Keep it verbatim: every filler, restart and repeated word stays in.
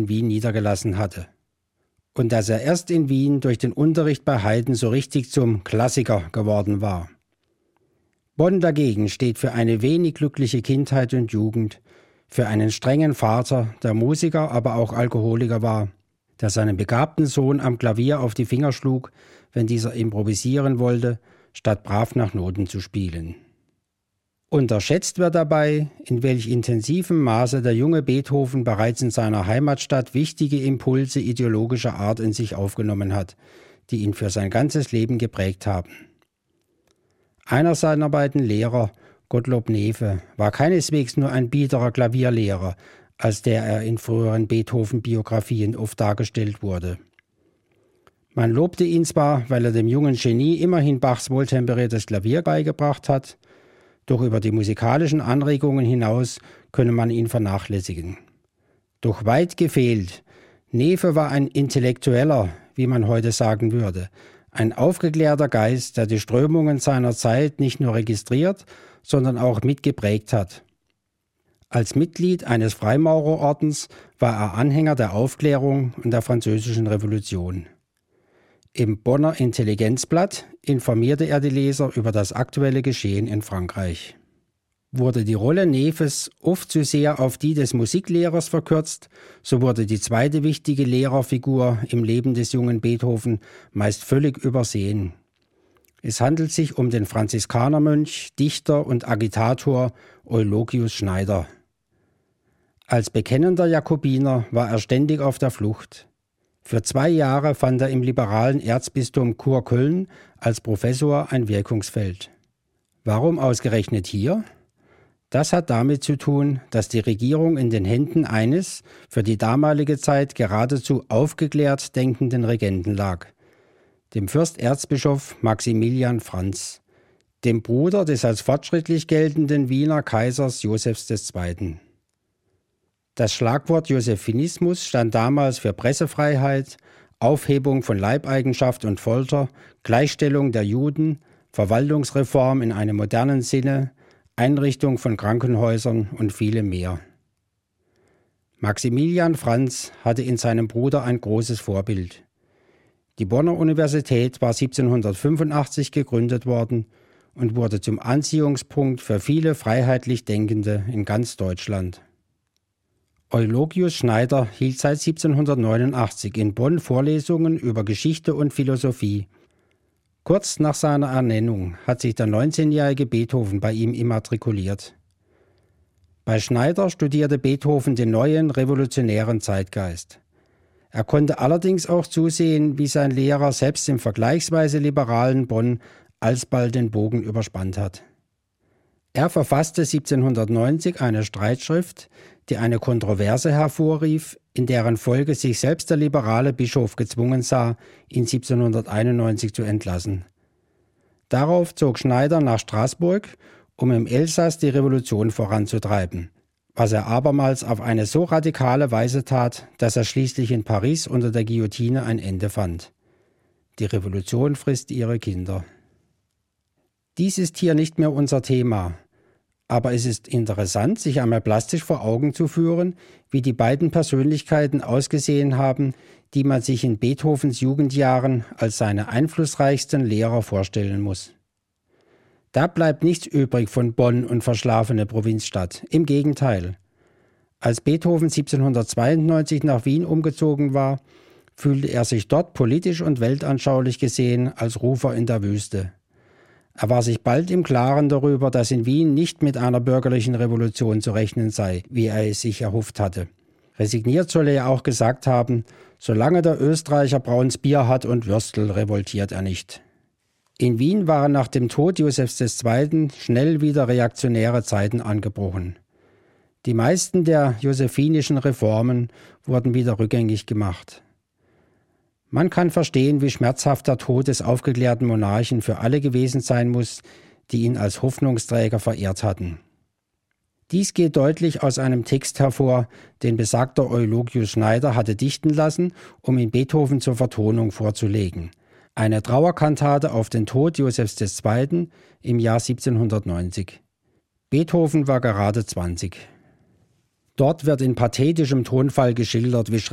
in Wien niedergelassen hatte. Und dass er erst in Wien durch den Unterricht bei Haydn so richtig zum Klassiker geworden war. Bonn dagegen steht für eine wenig glückliche Kindheit und Jugend, für einen strengen Vater, der Musiker, aber auch Alkoholiker war, der seinem begabten Sohn am Klavier auf die Finger schlug, wenn dieser improvisieren wollte, statt brav nach Noten zu spielen. Unterschätzt wird dabei, in welch intensivem Maße der junge Beethoven bereits in seiner Heimatstadt wichtige Impulse ideologischer Art in sich aufgenommen hat, die ihn für sein ganzes Leben geprägt haben. Einer seiner beiden Lehrer, Gottlob Neefe, war keineswegs nur ein biederer Klavierlehrer, als der er in früheren Beethoven-Biografien oft dargestellt wurde. Man lobte ihn zwar, weil er dem jungen Genie immerhin Bachs wohltemperiertes Klavier beigebracht hat, doch über die musikalischen Anregungen hinaus könne man ihn vernachlässigen. Doch weit gefehlt. Neefe war ein Intellektueller, wie man heute sagen würde, ein aufgeklärter Geist, der die Strömungen seiner Zeit nicht nur registriert, sondern auch mitgeprägt hat. Als Mitglied eines Freimaurerordens war er Anhänger der Aufklärung und der Französischen Revolution. Im Bonner Intelligenzblatt informierte er die Leser über das aktuelle Geschehen in Frankreich. Wurde die Rolle Neefes oft zu sehr auf die des Musiklehrers verkürzt, so wurde die zweite wichtige Lehrerfigur im Leben des jungen Beethoven meist völlig übersehen. Es handelt sich um den Franziskanermönch, Dichter und Agitator Eulogius Schneider. Als bekennender Jakobiner war er ständig auf der Flucht. Für zwei Jahre fand er im liberalen Erzbistum Kurköln als Professor ein Wirkungsfeld. Warum ausgerechnet hier? Das hat damit zu tun, dass die Regierung in den Händen eines, für die damalige Zeit geradezu aufgeklärt denkenden Regenten lag, dem Fürsterzbischof Maximilian Franz, dem Bruder des als fortschrittlich geltenden Wiener Kaisers Joseph der Zweite. Das Schlagwort Josephinismus stand damals für Pressefreiheit, Aufhebung von Leibeigenschaft und Folter, Gleichstellung der Juden, Verwaltungsreform in einem modernen Sinne, Einrichtung von Krankenhäusern und vielem mehr. Maximilian Franz hatte in seinem Bruder ein großes Vorbild. Die Bonner Universität war siebzehnhundertfünfundachtzig gegründet worden und wurde zum Anziehungspunkt für viele freiheitlich Denkende in ganz Deutschland. Eulogius Schneider hielt seit siebzehnhundertneunundachtzig in Bonn Vorlesungen über Geschichte und Philosophie. Kurz nach seiner Ernennung hat sich der neunzehnjährige Beethoven bei ihm immatrikuliert. Bei Schneider studierte Beethoven den neuen revolutionären Zeitgeist. Er konnte allerdings auch zusehen, wie sein Lehrer selbst im vergleichsweise liberalen Bonn alsbald den Bogen überspannt hat. Er verfasste siebzehnhundertneunzig eine Streitschrift, die eine Kontroverse hervorrief, in deren Folge sich selbst der liberale Bischof gezwungen sah, ihn siebzehnhunderteinundneunzig zu entlassen. Darauf zog Schneider nach Straßburg, um im Elsass die Revolution voranzutreiben, was er abermals auf eine so radikale Weise tat, dass er schließlich in Paris unter der Guillotine ein Ende fand. Die Revolution frisst ihre Kinder. Dies ist hier nicht mehr unser Thema, aber es ist interessant, sich einmal plastisch vor Augen zu führen, wie die beiden Persönlichkeiten ausgesehen haben, die man sich in Beethovens Jugendjahren als seine einflussreichsten Lehrer vorstellen muss. Da bleibt nichts übrig von Bonn und verschlafene Provinzstadt, im Gegenteil. Als Beethoven siebzehnhundertzweiundneunzig nach Wien umgezogen war, fühlte er sich dort politisch und weltanschaulich gesehen als Rufer in der Wüste. Er war sich bald im Klaren darüber, dass in Wien nicht mit einer bürgerlichen Revolution zu rechnen sei, wie er es sich erhofft hatte. Resigniert solle er auch gesagt haben, solange der Österreicher braunes Bier hat und Würstel, revoltiert er nicht. In Wien waren nach dem Tod Joseph des Zweiten schnell wieder reaktionäre Zeiten angebrochen. Die meisten der josephinischen Reformen wurden wieder rückgängig gemacht. Man kann verstehen, wie schmerzhaft der Tod des aufgeklärten Monarchen für alle gewesen sein muss, die ihn als Hoffnungsträger verehrt hatten. Dies geht deutlich aus einem Text hervor, den besagter Eulogius Schneider hatte dichten lassen, um ihn Beethoven zur Vertonung vorzulegen. Eine Trauerkantate auf den Tod Josephs des Zweiten im Jahr siebzehnhundertneunzig. Beethoven war gerade zwanzig. Dort wird in pathetischem Tonfall geschildert, wie